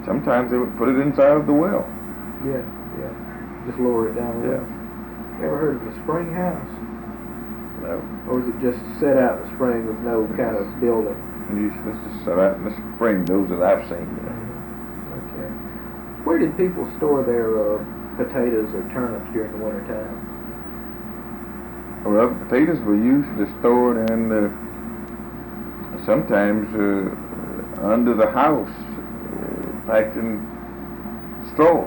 sometimes they would put it inside of the well. Yeah. Just lower it down the Yeah. well. You ever heard of a spring house? No. Or is it just set out in the spring with no kind of building? Usually it's just set out in the spring, those that I've seen. Okay. Where did people store their potatoes or turnips during the winter time? Well, the potatoes were usually stored in sometimes under the house, packed in straw,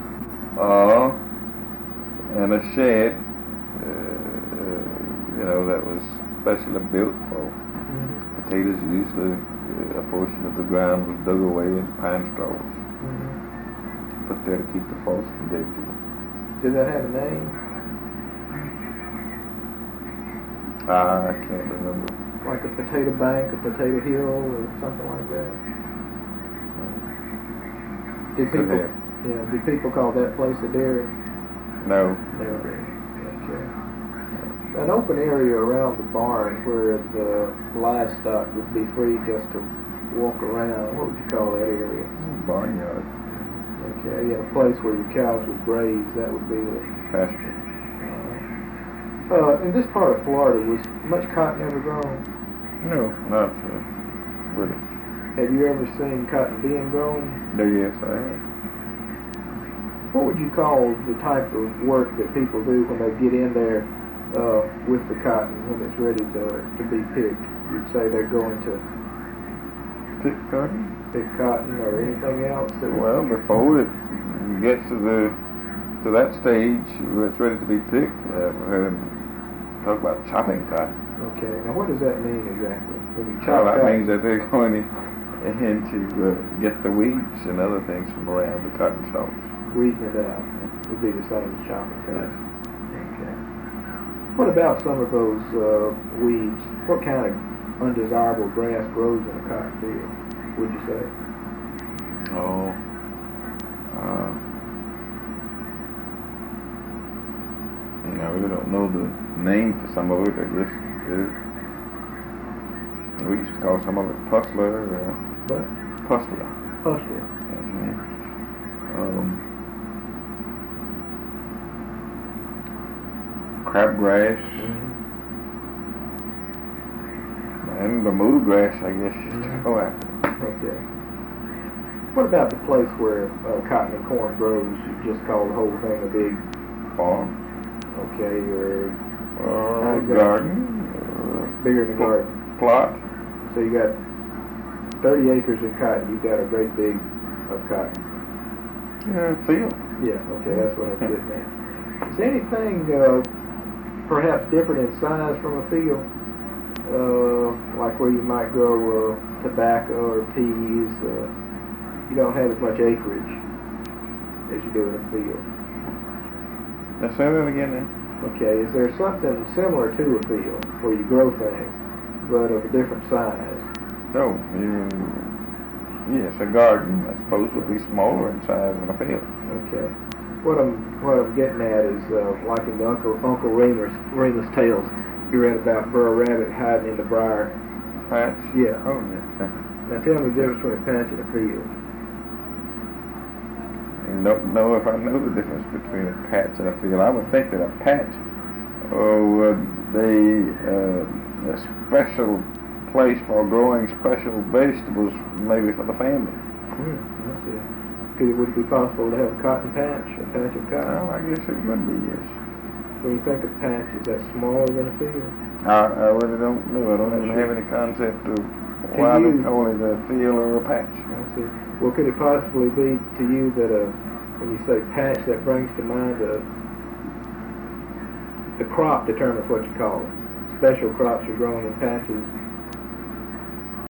in a shed, that was specially built for potatoes. Usually a portion of the ground was dug away in pine straws, put there to keep the frost from getting to them. Did that have a name? I can't remember. Like a potato bank, a potato hill, or something like that? Did people call that place a dairy? No. Never did. Okay. An open area around the barn where the livestock would be free just to walk around, what would you call that area? Barnyard. Okay, a place where your cows would graze, that would be the Pasture. In this part of Florida, was much cotton ever grown? No, not really. Have you ever seen cotton being grown? No, yes, I have. What would you call the type of work that people do when they get in there with the cotton, when it's ready to be picked? You'd say they're going to Pick cotton? pick cotton or anything else? Well, before it gets to that stage where it's ready to be picked, talk about chopping cotton. Okay, now what does that mean exactly? When you Well, chop that cotton? means that they're going in to get the weeds and other things from around the cotton stalks. Weeding it out would be the same as chopping cotton. Okay. What about some of those weeds? What kind of undesirable grass grows in a cotton field, would you say? I really don't know the name for some of it. I guess we used to call some of it puzzler. What? Puzzler. Puzzler. Crabgrass and Bermuda grass, I guess, used to go after. Okay. What about the place where cotton and corn grows? You just call the whole thing a big Farm. okay, or garden. bigger than a garden. Plot. So you got 30 acres in cotton. You got a great big of cotton. Field. Yeah. Okay, that's what I'm getting at. Is there anything perhaps different in size from a field? Like where you might grow tobacco or peas, you don't have as much acreage as you do in a field. Now say that again then. Okay, is there something similar to a field where you grow things, but of a different size? So, yes, a garden, I suppose, would be smaller in size than a field. Okay. What I'm getting at is like in the Uncle Remus tales, you read about Brer Rabbit hiding in the briar. Patch? Yeah. Oh, yes. Now tell me the difference between a patch and a field. I don't know if I know the difference between a patch and a field. I would think that a patch would be a special place for growing special vegetables, maybe for the family. I see. Would it be possible to have a cotton patch, a patch of cotton? Well, I guess it would be, yes. When you think of patch, is that smaller than a field? I really don't know. I don't even have any concept of why they call it a field or a patch. I see. Well, could it possibly be to you that when you say patch, that brings to mind the crop determines what you call it. Special crops are grown in patches.